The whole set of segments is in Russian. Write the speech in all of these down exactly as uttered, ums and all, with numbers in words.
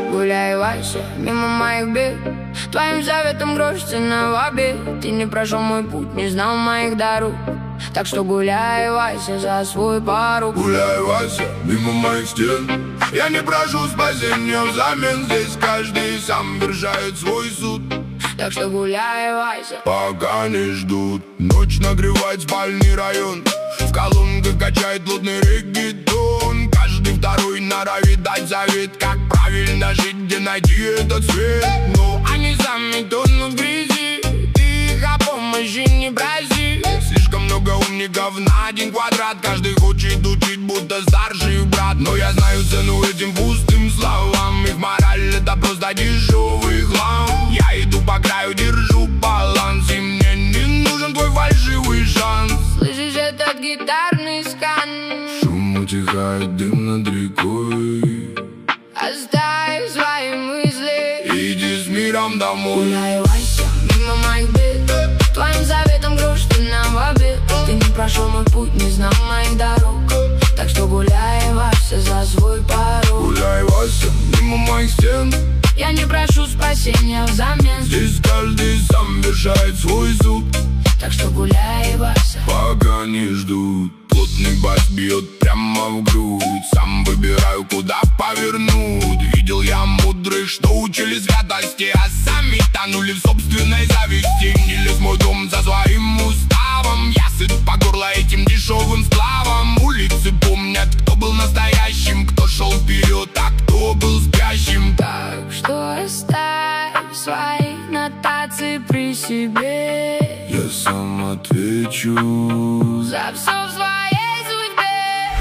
гуляй, Вася, мимо моих бед. Твоим советом грош цена в обед. Ты не прошел мой путь, не знал моих дорог. Так что гуляй, Вася, за свой порог. Гуляй, Вася, мимо моих стен. Я не прошу спасения взамен. Здесь каждый сам вершает свой суд. Так что гуляй, Вася, пока не ждут. Ночь нагревает спальный район. В колонках качает блудный реггетон. Каждый второй норовит дать совет, как правильно жить, где найти этот свет. Но они сами тонут в грязи. Ты их о помощи не проси. Слишком много умников на один квадрат. Каждый хочет учить, будто старший брат. Но я знаю цену этим пустым словам. Их мораль — это просто дешевый хлам. Я иду по краю, держу баланс, и мне не нужен твой фальшивый шанс. Слышишь этот гитарный скан? Шум утихает, дым над рекой. Оставь свои мысли, иди с миром домой. Гуляй, Вася, мимо моих бед. Твоим советом грош цена в обед. Ты не прошел мой путь, не знал моих дорог. Так что гуляй, Вася, за свой порог. Гуляй, Вася, мимо моих стен. Я не прошу спасения взамен. Здесь каждый сам вершает свой суд. Так что гуляй, Вася, пока не ждут. Плотный бас бьет прямо в грудь. Сам выбираю, куда повернуть. Видел я мудрых, что учили святости, а сами тонули в собственной зависти. Не лез мой дом за своим уставом. Я сыт по горло этим дешевым сплавом. Улицы помнят, кто был настоящим, кто шел вперед, а кто был спящим. Так что оставь свои нотации при себе. Я сам отвечу за все в своей судьбе.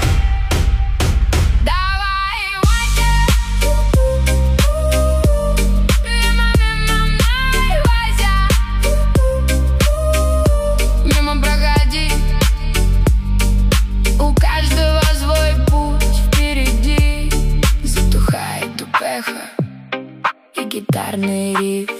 Давай, Вася, мимо, мимо мной, Вася. Мимо проходи, у каждого свой путь впереди. Затухает эхо и гитарный риф.